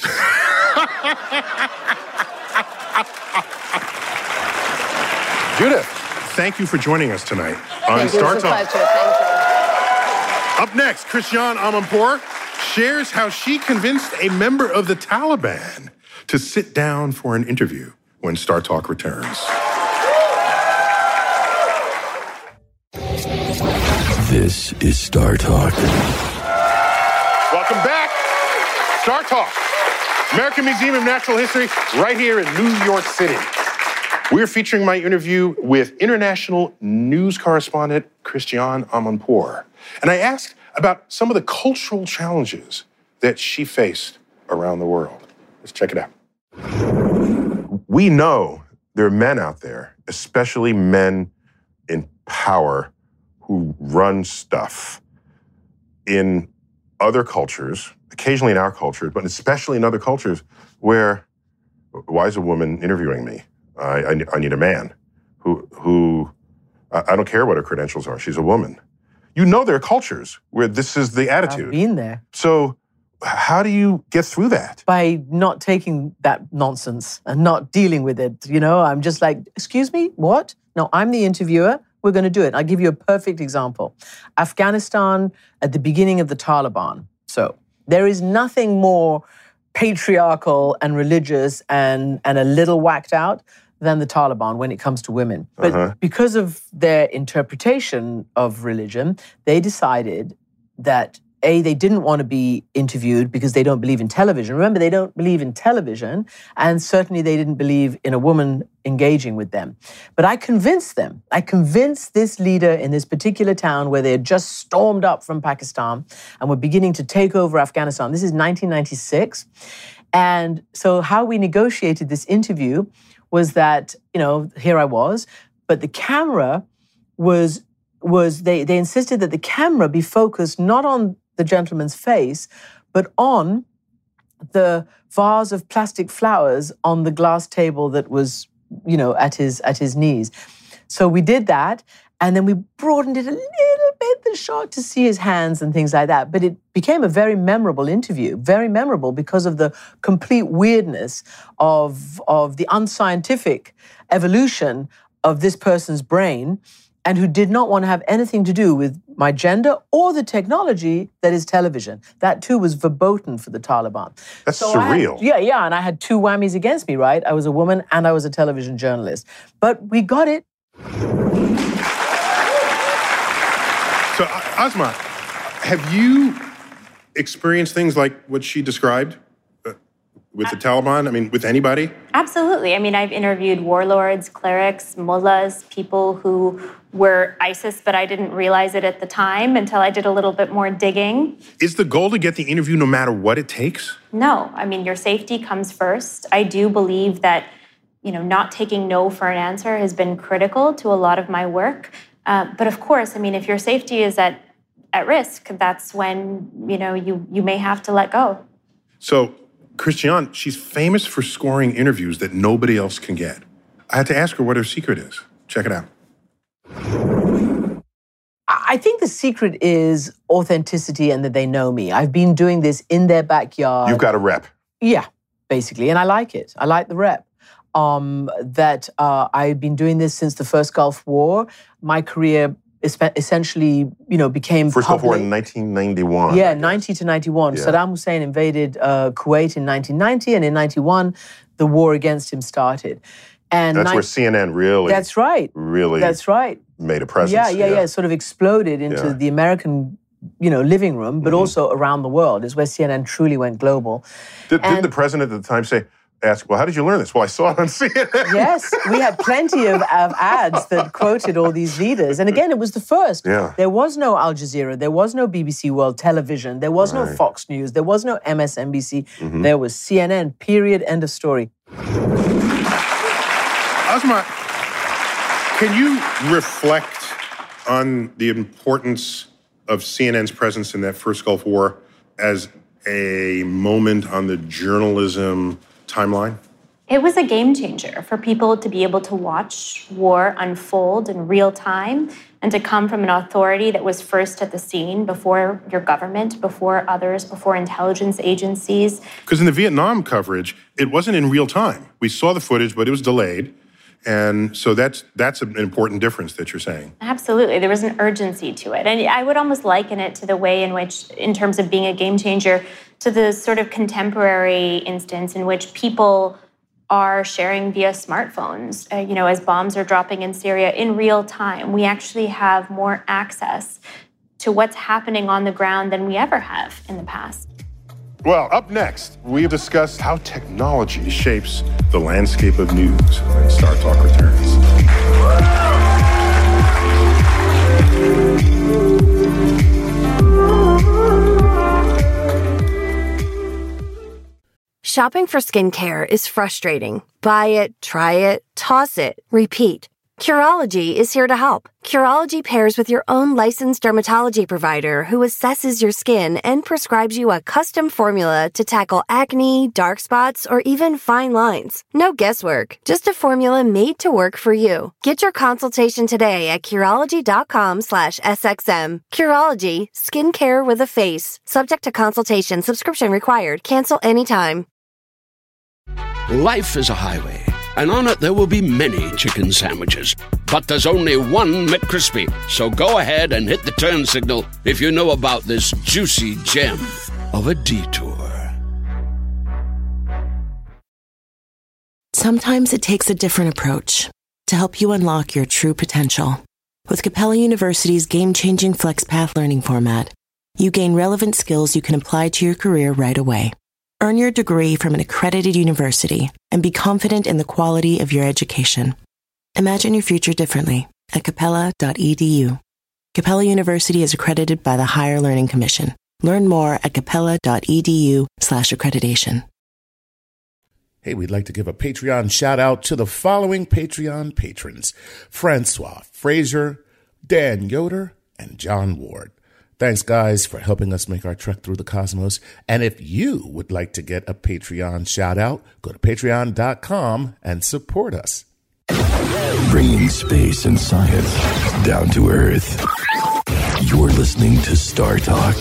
Judith, thank you for joining us tonight on Thank you. It Star was a Talk. pleasure. Thank you. Up next, Christiane Amanpour shares how she convinced a member of the Taliban to sit down for an interview when Star Talk returns. This is Star Talk. Welcome back. Star Talk, American Museum of Natural History, right here in New York City. We're featuring my interview with international news correspondent Christiane Amanpour. And I asked about some of the cultural challenges that she faced around the world. Let's check it out. We know there are men out there, especially men in power, who run stuff in other cultures, occasionally in our culture, but especially in other cultures where, why is a woman interviewing me? I, I, I need a man who, who I, I don't care what her credentials are. She's a woman. You know there are cultures where this is the attitude. I've been there. So how do you get through that? By not taking that nonsense and not dealing with it. You know, I'm just like, excuse me, what? No, I'm the interviewer. We're going to do it. I'll give you a perfect example. Afghanistan at the beginning of the Taliban. So there is nothing more patriarchal and religious and, and a little whacked out than the Taliban when it comes to women. But Uh-huh. because of their interpretation of religion, they decided that, A, they didn't want to be interviewed because they don't believe in television. Remember, they don't believe in television, and certainly they didn't believe in a woman engaging with them. But I convinced them. I convinced this leader in this particular town where they had just stormed up from Pakistan and were beginning to take over Afghanistan. This is nineteen ninety-six. And so how we negotiated this interview was that, you know, here I was, but the camera was, was they, they insisted that the camera be focused not on the gentleman's face, but on the vase of plastic flowers on the glass table that was, you know, at his at his knees. So we did that, and then we broadened it a little bit, the shot, to see his hands and things like that. But it became a very memorable interview, very memorable because of the complete weirdness of, of the unscientific evolution of this person's brain, and who did not want to have anything to do with my gender or the technology that is television. That too was verboten for the Taliban. That's So I had- surreal. yeah, yeah, and I had two whammies against me, right? I was a woman and I was a television journalist. But we got it. So, Asma, have you experienced things like what she described uh, with the Taliban? I mean, with anybody? Absolutely. I mean, I've interviewed warlords, clerics, mullahs, people who were ISIS, but I didn't realize it at the time until I did a little bit more digging. Is the goal to get the interview no matter what it takes? No, I mean, your safety comes first. I do believe that, you know, not taking no for an answer has been critical to a lot of my work. Uh, but of course, I mean, if your safety is at, at risk, that's when, you know, you, you may have to let go. So, Christiane, she's famous for scoring interviews that nobody else can get. I had to ask her what her secret is. Check it out. I think the secret is authenticity and that they know me. I've been doing this in their backyard. You've got a rep. Yeah, basically. And I like it. I like the rep. Um, that uh, I've been doing this since the first Gulf War. My career is essentially, you know, became First public. Gulf War in nineteen ninety-one. Yeah, ninety to ninety-one. Yeah. Saddam Hussein invaded uh, Kuwait in nineteen ninety, and in ninety-one, the war against him started. And That's ni- where C N N really, That's right. really That's right. made a presence. Yeah, yeah, yeah. It sort of exploded into Yeah. the American, you know, living room, but Mhm. also around the world. Is where C N N truly went global. Did, didn't And- the president at the time say, ask, well, how did you learn this? Well, I saw it on C N N. Yes, we had plenty of, of ads that quoted all these leaders. And again, it was the first. Yeah. There was no Al Jazeera. There was no B B C World Television. There was no Right. Fox News. There was no M S N B C. Mhm. There was C N N, period, end of story. Asma, can you reflect on the importance of C N N's presence in that first Gulf War as a moment on the journalism timeline? It was a game changer for people to be able to watch war unfold in real time and to come from an authority that was first at the scene before your government, before others, before intelligence agencies. Because in the Vietnam coverage, it wasn't in real time. We saw the footage, but it was delayed. And so that's that's an important difference that you're saying. Absolutely. There was an urgency to it. And I would almost liken it to the way in which, in terms of being a game changer, to the sort of contemporary instance in which people are sharing via smartphones. Uh, you know, as bombs are dropping in Syria in real time, we actually have more access to what's happening on the ground than we ever have in the past. Well, up next, we discuss how technology shapes the landscape of news when Star Talk returns. Shopping for skincare is frustrating. Buy it, try it, toss it, repeat. Curology is here to help. Curology pairs with your own licensed dermatology provider who assesses your skin and prescribes you a custom formula to tackle acne, dark spots, or even fine lines. No guesswork, just a formula made to work for you. Get your consultation today at Curology.com slash SXM. Curology, skincare with a face. Subject to consultation, subscription required. Cancel anytime. Life is a highway, and on it there will be many chicken sandwiches. But there's only one McCrispy. So go ahead and hit the turn signal if you know about this juicy gem of a detour. Sometimes it takes a different approach to help you unlock your true potential. With Capella University's game-changing FlexPath learning format, you gain relevant skills you can apply to your career right away. Earn your degree from an accredited university and be confident in the quality of your education. Imagine your future differently at capella dot e d u. Capella University is accredited by the Higher Learning Commission. Learn more at capella dot e d u slash accreditation. Hey, we'd like to give a Patreon shout out to the following Patreon patrons: Francois Fraser, Dan Yoder, and John Ward. Thanks, guys, for helping us make our trek through the cosmos. And if you would like to get a Patreon shout out, go to patreon dot com and support us. Bringing space and science down to Earth. You're listening to Star Talk.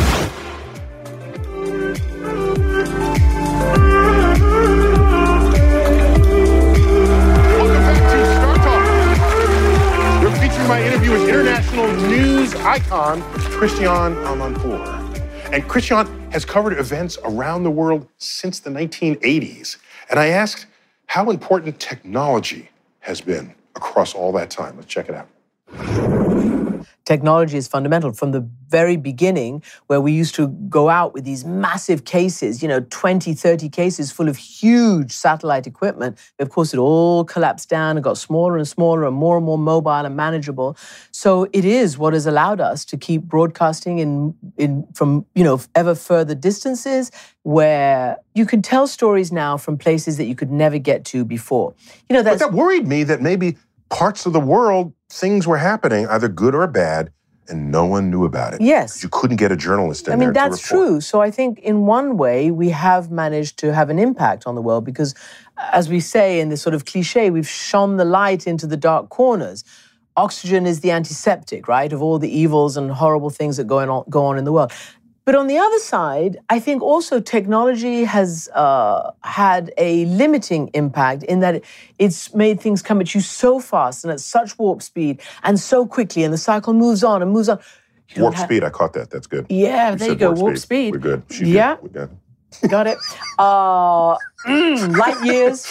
My interview with international news icon Christiane Amanpour. And Christiane has covered events around the world since the nineteen eighties. And I asked how important technology has been across all that time. Let's check it out. Technology is fundamental from the very beginning, where we used to go out with these massive cases, you know, twenty, thirty cases full of huge satellite equipment. Of course, it all collapsed down and got smaller and smaller and more and more mobile and manageable. So it is what has allowed us to keep broadcasting in, in from, you know, ever further distances, where you can tell stories now from places that you could never get to before. You know, that's, but that worried me that maybe parts of the world, things were happening, either good or bad, and no one knew about it. Yes. You couldn't get a journalist in I mean, there to that's report. true. So I think in one way, we have managed to have an impact on the world because, as we say in this sort of cliche, we've shone the light into the dark corners. Oxygen is the antiseptic, right, of all the evils and horrible things that go on, go on in the world. But on the other side, I think also technology has uh, had a limiting impact in that it's made things come at you so fast and at such warp speed and so quickly, and the cycle moves on and moves on. You Warp have... speed, I caught that. That's good. Yeah, you there you go, warp, warp speed. speed. We're good. She yeah. Good. We're good. Got it. Uh, mm, light years.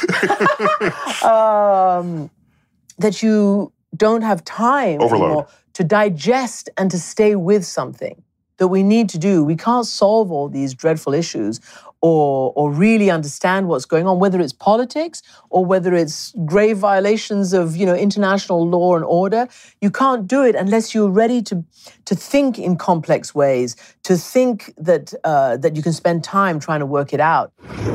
um, that you don't have time Overload. anymore to digest and to stay with something that we need to do. We can't solve all these dreadful issues or, or really understand what's going on, whether it's politics or whether it's grave violations of, you know, international law and order. You can't do it unless you're ready to, to think in complex ways, to think that, uh, that you can spend time trying to work it out.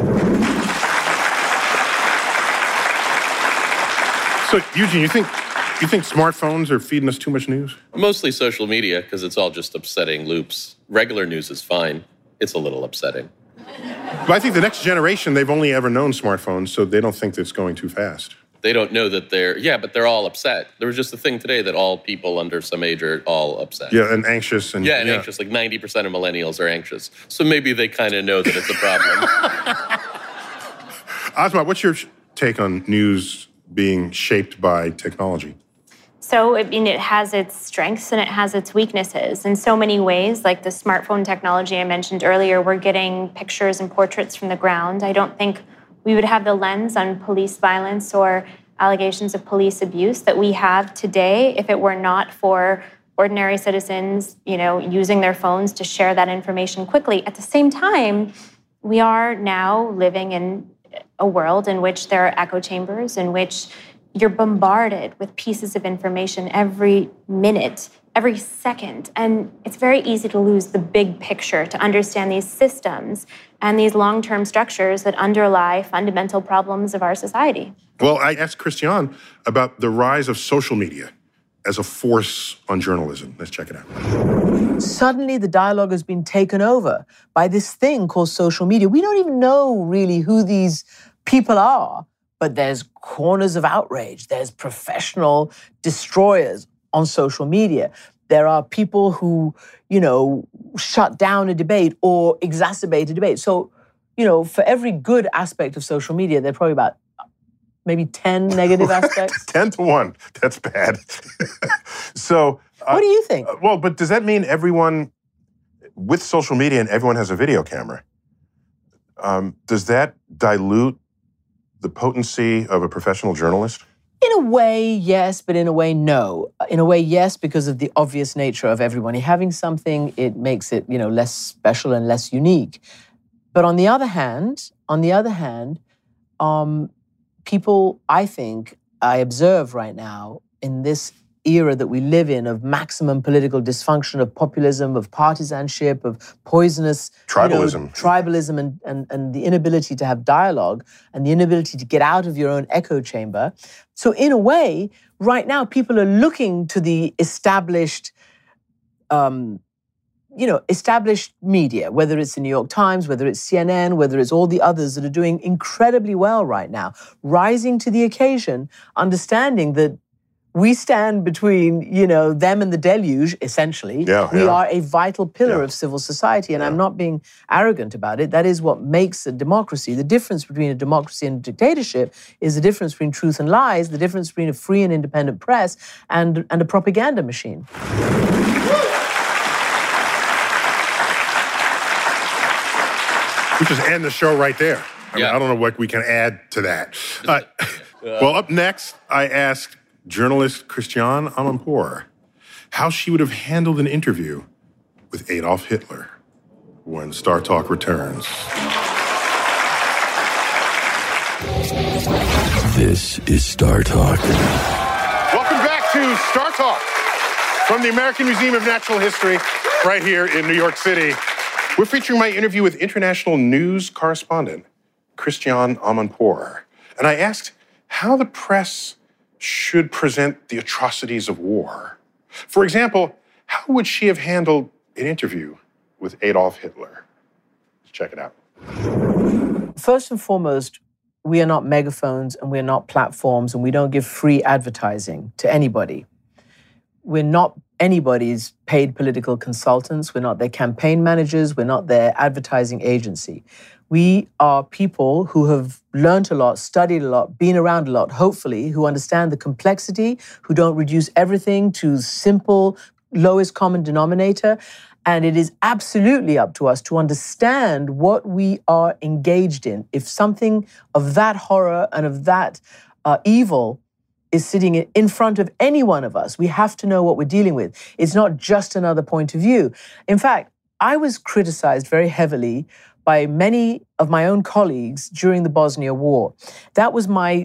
So, Eugene, you think you think smartphones are feeding us too much news? Mostly social media, because it's all just upsetting loops. Regular news is fine. It's a little upsetting. But I think the next generation, they've only ever known smartphones, so they don't think it's going too fast. They don't know that they're, yeah, but they're all upset. There was just a thing today that all people under some age are all upset. Yeah, and anxious. and Yeah, and yeah. anxious. Like ninety percent of millennials are anxious. So maybe they kind of know that it's a problem. Asma, what's your take on news being shaped by technology? So, I mean, it has its strengths and it has its weaknesses. In so many ways, like the smartphone technology I mentioned earlier, we're getting pictures and portraits from the ground. I don't think we would have the lens on police violence or allegations of police abuse that we have today if it were not for ordinary citizens, you know, using their phones to share that information quickly. At the same time, we are now living in a world in which there are echo chambers, in which you're bombarded with pieces of information every minute, every second. And it's very easy to lose the big picture, to understand these systems and these long-term structures that underlie fundamental problems of our society. Well, I asked Christiane about the rise of social media as a force on journalism. Let's check it out. Suddenly, the dialogue has been taken over by this thing called social media. We don't even know really who these people are, but there's corners of outrage. There's professional destroyers on social media. There are people who, you know, shut down a debate or exacerbate a debate. So, you know, for every good aspect of social media, there are probably about maybe ten negative aspects. ten to one. That's bad. So, uh, what do you think? Uh, well, but does that mean everyone with social media and everyone has a video camera? Um, does that dilute the potency of a professional journalist? In a way, yes, but in a way, no. In a way, yes, because of the obvious nature of everybody having something, it makes it, you know, less special and less unique. But on the other hand, on the other hand, um, people, I think, I observe right now in this era that we live in of maximum political dysfunction, of populism, of partisanship, of poisonous tribalism, you know, tribalism, and, and, and the inability to have dialogue and the inability to get out of your own echo chamber. So in a way, right now, people are looking to the established, um, you know, established media, whether it's the New York Times, whether it's C N N, whether it's all the others that are doing incredibly well right now, rising to the occasion, understanding that we stand between, you know, them and the deluge, essentially. Yeah, we yeah. are a vital pillar Yeah. of civil society, and Yeah. I'm not being arrogant about it. That is what makes a democracy. The difference between a democracy and a dictatorship is the difference between truth and lies, the difference between a free and independent press and, and a propaganda machine. We just end the show right there. I, Yeah. mean, I don't know what we can add to that. Uh, well, up next, I asked journalist Christiane Amanpour how she would have handled an interview with Adolf Hitler when Star Talk returns. This is Star Talk. Welcome back to Star Talk from the American Museum of Natural History right here in New York City. We're featuring my interview with international news correspondent Christiane Amanpour. And I asked how the press should present the atrocities of war. For example, how would she have handled an interview with Adolf Hitler? Let's check it out. First and foremost, we are not megaphones and we're not platforms and we don't give free advertising to anybody. We're not anybody's paid political consultants. We're not their campaign managers. We're not their advertising agency. We are people who have learned a lot, studied a lot, been around a lot, hopefully, who understand the complexity, who don't reduce everything to simple, lowest common denominator. And it is absolutely up to us to understand what we are engaged in. If something of that horror and of that uh, evil is sitting in front of any one of us, we have to know what we're dealing with. It's not just another point of view. In fact, I was criticized very heavily by many of my own colleagues during the Bosnia War. That was my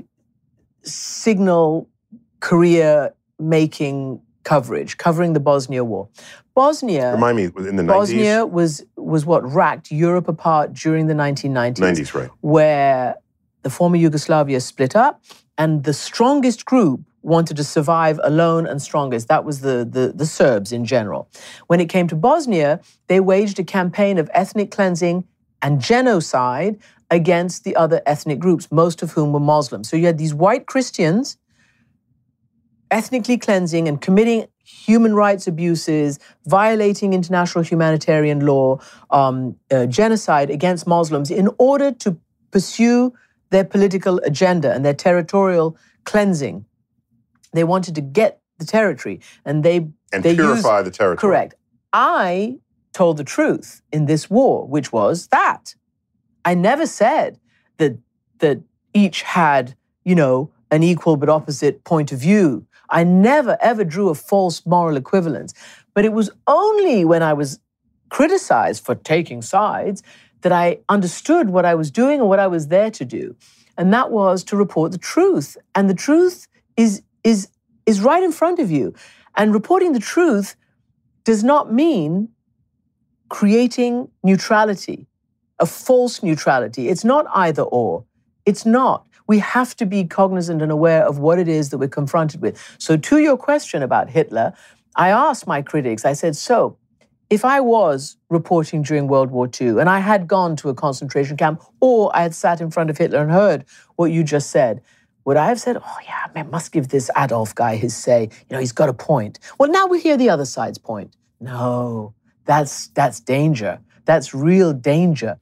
signal career-making coverage, covering the Bosnia War. Bosnia, Remind me, in the Bosnia nineties? was was what racked Europe apart during the nineteen nineties. nineties, right. Where the former Yugoslavia split up, and the strongest group wanted to survive alone and strongest. That was the, the, the Serbs in general. When it came to Bosnia, they waged a campaign of ethnic cleansing and genocide against the other ethnic groups, most of whom were Muslims. So you had these white Christians ethnically cleansing and committing human rights abuses, violating international humanitarian law, um, uh, genocide against Muslims in order to pursue their political agenda and their territorial cleansing. They wanted to get the territory, and they and they purify used, the territory. Correct. I told the truth in this war, which was that I never said that that each had, you know, an equal but opposite point of view. I never ever drew a false moral equivalence. But it was only when I was criticized for taking sides that I understood what I was doing and what I was there to do. And that was to report the truth. And the truth is is is right in front of you. And reporting the truth does not mean creating neutrality, a false neutrality. It's not either or. It's not. We have to be cognizant and aware of what it is that we're confronted with. So to your question about Hitler, I asked my critics, I said, so if I was reporting during World War Two and I had gone to a concentration camp or I had sat in front of Hitler and heard what you just said, would I have said, oh yeah, I must give this Adolf guy his say, you know, he's got a point. Well, now we hear the other side's point. No, that's that's danger. That's real danger.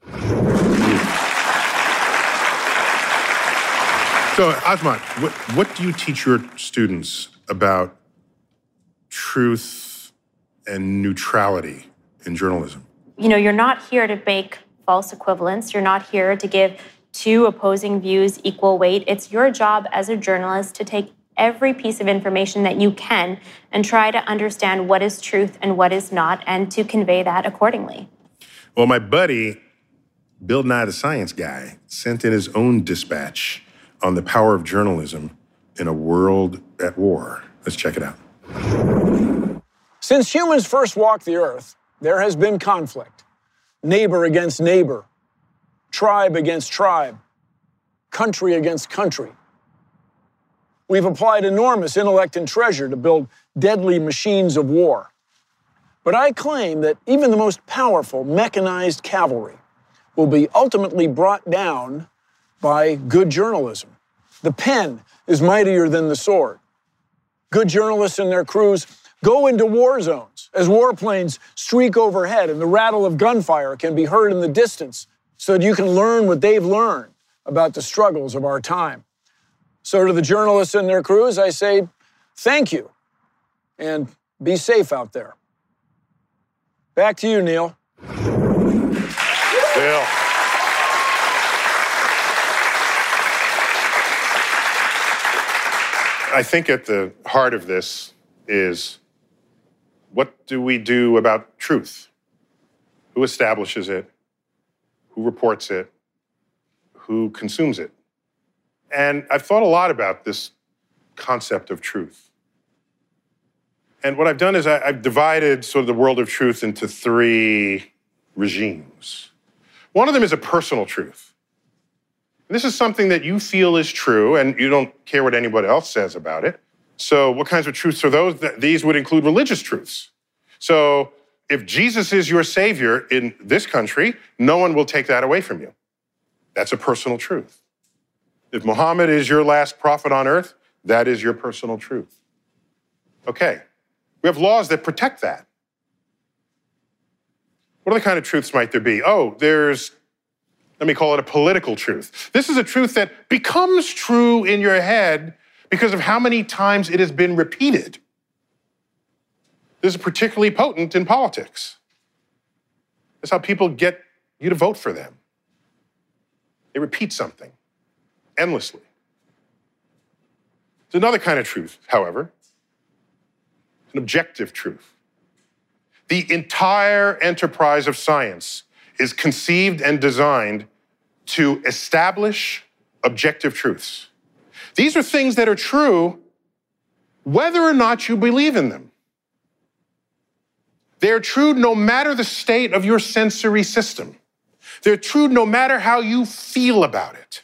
So, Azmat, what, what do you teach your students about truth and neutrality in journalism? You know, you're not here to make false equivalence. You're not here to give two opposing views equal weight. It's your job as a journalist to take every piece of information that you can and try to understand what is truth and what is not, and to convey that accordingly. Well, my buddy, Bill Nye the Science Guy, sent in his own dispatch on the power of journalism in a world at war. Let's check it out. Since humans first walked the earth, there has been conflict. Neighbor against neighbor, tribe against tribe, country against country. We've applied enormous intellect and treasure to build deadly machines of war. But I claim that even the most powerful mechanized cavalry will be ultimately brought down by good journalism. The pen is mightier than the sword. Good journalists and their crews go into war zones as warplanes streak overhead and the rattle of gunfire can be heard in the distance so that you can learn what they've learned about the struggles of our time. So to the journalists and their crews, I say, thank you, and be safe out there. Back to you, Neil. Bill. I think at the heart of this is, what do we do about truth? Who establishes it? Who reports it? Who consumes it? And I've thought a lot about this concept of truth. And what I've done is I, I've divided sort of the world of truth into three regimes. One of them is a personal truth. This is something that you feel is true, and you don't care what anybody else says about it. So what kinds of truths are those? These would include religious truths. So if Jesus is your savior in this country, no one will take that away from you. That's a personal truth. If Muhammad is your last prophet on earth, that is your personal truth. Okay, we have laws that protect that. What other kind of truths might there be? Oh, there's, let me call it a political truth. This is a truth that becomes true in your head because of how many times it has been repeated. This is particularly potent in politics. That's how people get you to vote for them. They repeat something endlessly. There's another kind of truth, however, an objective truth. The entire enterprise of science is conceived and designed to establish objective truths. These are things that are true whether or not you believe in them. They're true no matter the state of your sensory system. They're true no matter how you feel about it.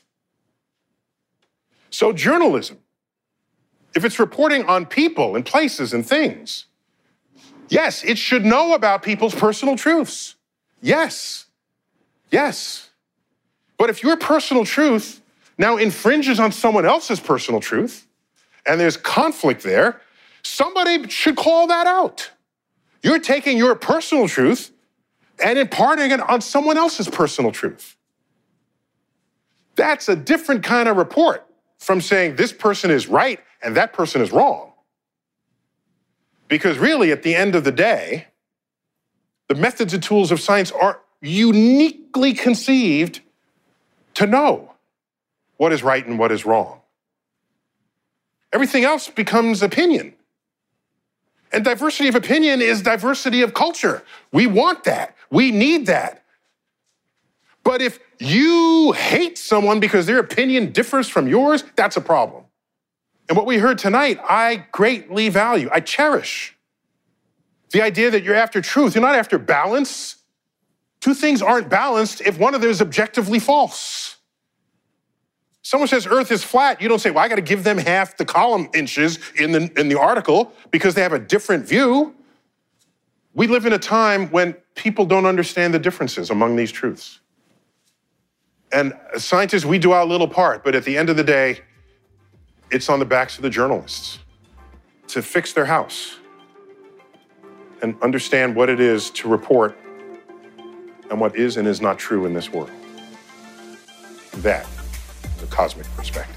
So journalism, if it's reporting on people and places and things, yes, it should know about people's personal truths. Yes, yes. But if your personal truth now infringes on someone else's personal truth, and there's conflict there, somebody should call that out. You're taking your personal truth and imparting it on someone else's personal truth. That's a different kind of report from saying this person is right and that person is wrong. Because really, at the end of the day, the methods and tools of science are uniquely conceived to know what is right and what is wrong. Everything else becomes opinion. And diversity of opinion is diversity of culture. We want that. We need that. But if you hate someone because their opinion differs from yours, that's a problem. And what we heard tonight, I greatly value, I cherish. The idea that you're after truth, you're not after balance. Two things aren't balanced if one of them is objectively false. Someone says Earth is flat, you don't say, well, I got to give them half the column inches in the, in the article because they have a different view. We live in a time when people don't understand the differences among these truths. And as scientists, we do our little part, but at the end of the day, it's on the backs of the journalists to fix their house and understand what it is to report and what is and is not true in this world. That is a cosmic perspective.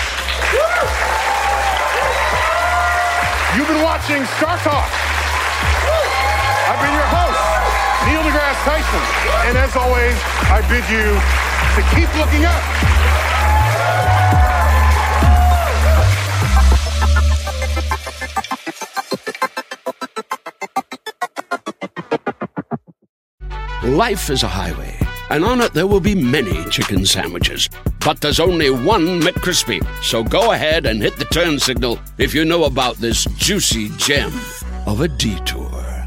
You've been watching Star Talk. I've been your host, Neil deGrasse Tyson. And as always, I bid you to keep looking up. Life is a highway, and on it there will be many chicken sandwiches. But there's only one McCrispy. So go ahead and hit the turn signal if you know about this juicy gem of a detour.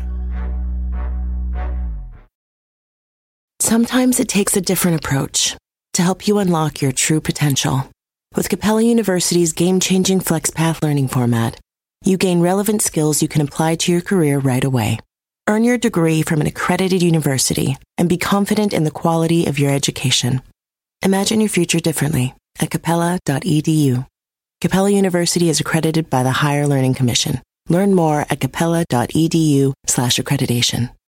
Sometimes it takes a different approach to help you unlock your true potential. With Capella University's game-changing FlexPath learning format, you gain relevant skills you can apply to your career right away. Earn your degree from an accredited university and be confident in the quality of your education. Imagine your future differently at capella dot e d u. Capella University is accredited by the Higher Learning Commission. Learn more at capella dot e d u slash accreditation.